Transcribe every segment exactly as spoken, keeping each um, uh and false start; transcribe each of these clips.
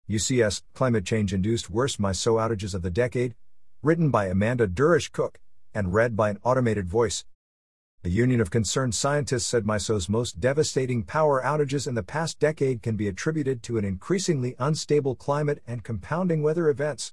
U C S, Climate Change-Induced Worst MISO Outages of the Decade, written by Amanda Durish-Cook, and read by an automated voice. The Union of Concerned Scientists said MISO's most devastating power outages in the past decade can be attributed to an increasingly unstable climate and compounding weather events.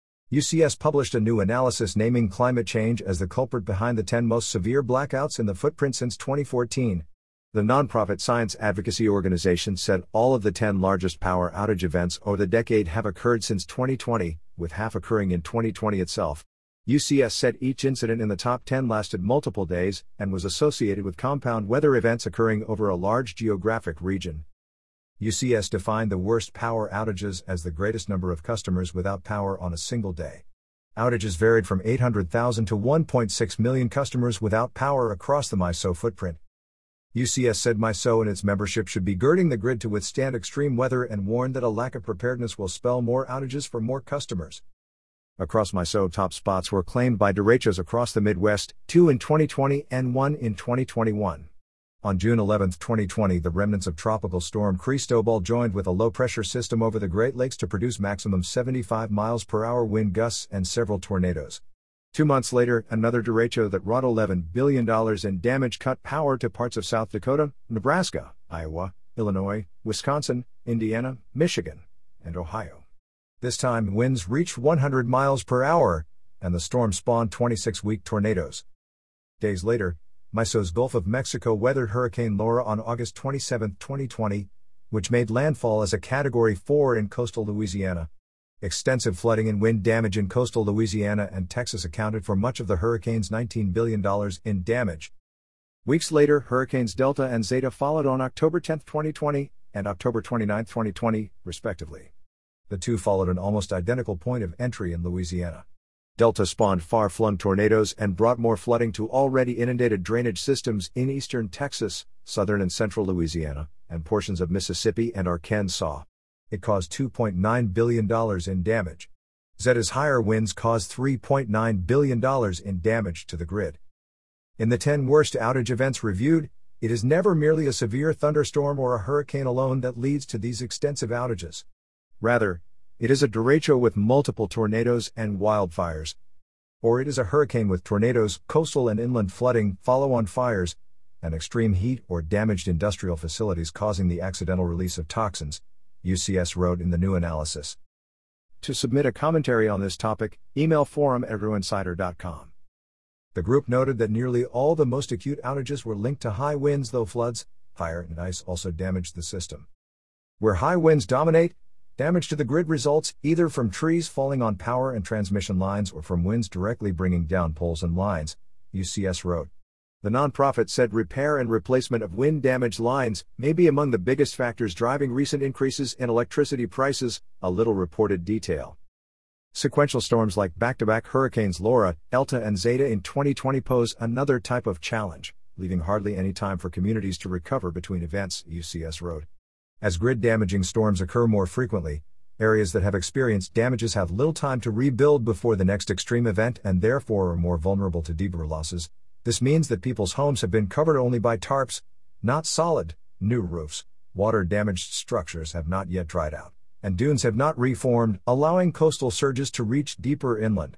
U C S published a new analysis naming climate change as the culprit behind the ten most severe blackouts in the footprint since twenty fourteen. The nonprofit science advocacy organization said all of the ten largest power outage events over the decade have occurred since twenty twenty, with half occurring in twenty twenty itself. U C S said each incident in the top ten lasted multiple days and was associated with compound weather events occurring over a large geographic region. U C S defined the worst power outages as the greatest number of customers without power on a single day. Outages varied from eight hundred thousand to one point six million customers without power across the MISO footprint. U C S said MISO and its membership should be girding the grid to withstand extreme weather and warned that a lack of preparedness will spell more outages for more customers. Across MISO, top spots were claimed by derechos across the Midwest, two in twenty twenty and one in twenty twenty-one. On June eleventh, twenty twenty, the remnants of Tropical Storm Cristobal joined with a low-pressure system over the Great Lakes to produce maximum seventy-five miles per hour wind gusts and several tornadoes. Two months later, another derecho that wrought eleven billion dollars in damage cut power to parts of South Dakota, Nebraska, Iowa, Illinois, Wisconsin, Indiana, Michigan, and Ohio. This time, winds reached one hundred miles per hour, and the storm spawned twenty-six weak tornadoes. Days later, MISO's Gulf of Mexico weathered Hurricane Laura on August twenty-seventh, twenty twenty, which made landfall as a Category four in coastal Louisiana. Extensive flooding and wind damage in coastal Louisiana and Texas accounted for much of the hurricane's nineteen billion dollars in damage. Weeks later, Hurricanes Delta and Zeta followed on October tenth, twenty twenty, and October twenty-ninth, twenty twenty, respectively. The two followed an almost identical point of entry in Louisiana. Delta spawned far-flung tornadoes and brought more flooding to already inundated drainage systems in eastern Texas, southern and central Louisiana, and portions of Mississippi and Arkansas. It caused two point nine billion dollars in damage. Zeta's higher winds caused three point nine billion dollars in damage to the grid. In the ten worst outage events reviewed, it is never merely a severe thunderstorm or a hurricane alone that leads to these extensive outages. Rather, it is a derecho with multiple tornadoes and wildfires. Or it is a hurricane with tornadoes, coastal and inland flooding, follow-on fires, and extreme heat or damaged industrial facilities causing the accidental release of toxins, U C S wrote in the new analysis. To submit a commentary on this topic, email forum at ruinsider dot com. The group noted that nearly all the most acute outages were linked to high winds, though floods, fire, and ice also damaged the system. Where high winds dominate, damage to the grid results either from trees falling on power and transmission lines or from winds directly bringing down poles and lines, U C S wrote. The nonprofit said repair and replacement of wind-damaged lines may be among the biggest factors driving recent increases in electricity prices, a little reported detail. Sequential storms like back-to-back hurricanes Laura, Delta and Zeta in twenty twenty pose another type of challenge, leaving hardly any time for communities to recover between events, U C S wrote. As grid-damaging storms occur more frequently, areas that have experienced damages have little time to rebuild before the next extreme event and therefore are more vulnerable to deeper losses. This means that people's homes have been covered only by tarps, not solid, new roofs, water-damaged structures have not yet dried out, and dunes have not reformed, allowing coastal surges to reach deeper inland.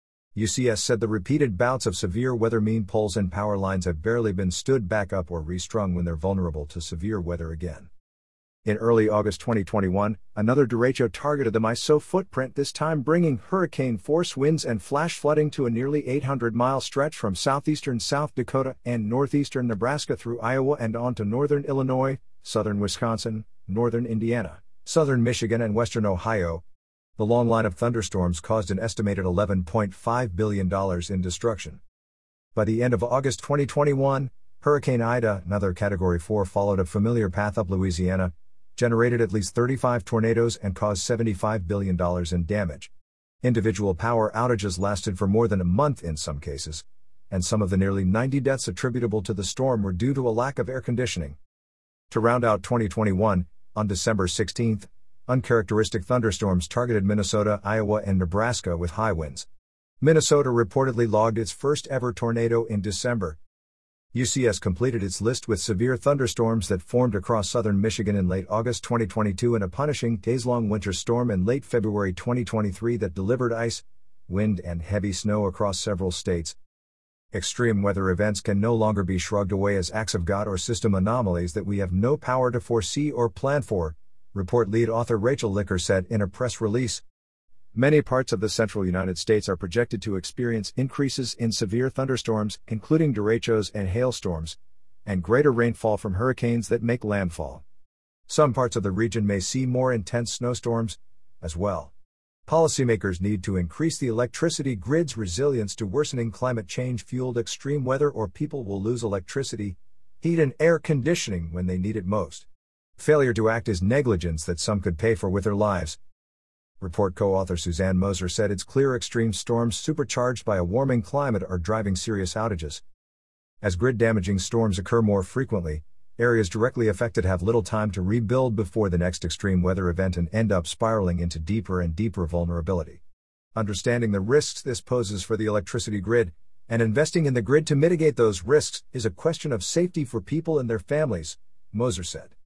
U C S said the repeated bouts of severe weather mean poles and power lines have barely been stood back up or restrung when they're vulnerable to severe weather again. In early August twenty twenty-one, another derecho targeted the MISO footprint, this time bringing hurricane-force winds and flash flooding to a nearly eight hundred mile stretch from southeastern South Dakota and northeastern Nebraska through Iowa and on to northern Illinois, southern Wisconsin, northern Indiana, southern Michigan and western Ohio. The long line of thunderstorms caused an estimated eleven point five billion dollars in destruction. By the end of August twenty twenty-one, Hurricane Ida, another Category four, followed a familiar path up Louisiana, generated at least thirty-five tornadoes and caused seventy-five billion dollars in damage. Individual power outages lasted for more than a month in some cases, and some of the nearly ninety deaths attributable to the storm were due to a lack of air conditioning. To round out twenty twenty-one, on December sixteenth, uncharacteristic thunderstorms targeted Minnesota, Iowa, and Nebraska with high winds. Minnesota reportedly logged its first ever tornado in December. U C S completed its list with severe thunderstorms that formed across southern Michigan in late August twenty twenty-two and a punishing days-long winter storm in late February twenty twenty-three that delivered ice, wind and heavy snow across several states. Extreme weather events can no longer be shrugged away as acts of God or system anomalies that we have no power to foresee or plan for, report lead author Rachel Licker said in a press release. Many parts of the central United States are projected to experience increases in severe thunderstorms, including derechos and hailstorms, and greater rainfall from hurricanes that make landfall. Some parts of the region may see more intense snowstorms, as well. Policymakers need to increase the electricity grid's resilience to worsening climate change-fueled extreme weather, or people will lose electricity, heat and air conditioning when they need it most. Failure to act is negligence that some could pay for with their lives. Report co-author Suzanne Moser said it's clear extreme storms supercharged by a warming climate are driving serious outages. As grid-damaging storms occur more frequently, areas directly affected have little time to rebuild before the next extreme weather event and end up spiraling into deeper and deeper vulnerability. Understanding the risks this poses for the electricity grid, and investing in the grid to mitigate those risks, is a question of safety for people and their families, Moser said.